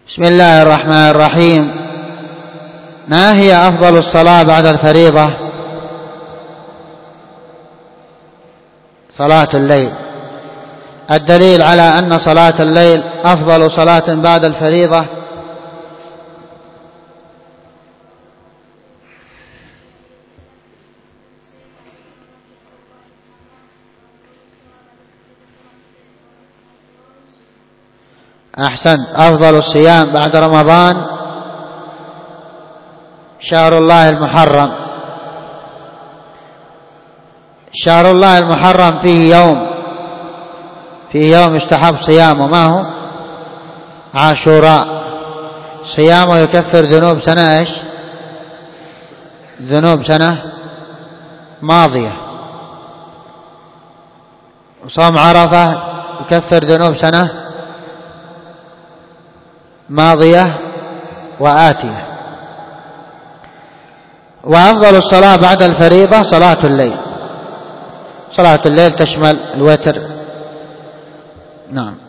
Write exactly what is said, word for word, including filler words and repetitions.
بسم الله الرحمن الرحيم. ما هي أفضل الصلاة بعد الفريضة؟ صلاة الليل. الدليل على أن صلاة الليل أفضل صلاة بعد الفريضة أحسنت. أفضل الصيام بعد رمضان شهر الله المحرم. شهر الله المحرم فيه يوم فيه يوم يستحب صيامه، ما هو؟ عاشوراء. صيامه يكفر ذنوب سنة إيش؟ ذنوب سنة ماضية. وصوم عرفة يكفر ذنوب سنة ماضية وآتية. وأفضل الصلاة بعد الفريضة صلاة الليل. صلاة الليل تشمل الوتر. نعم.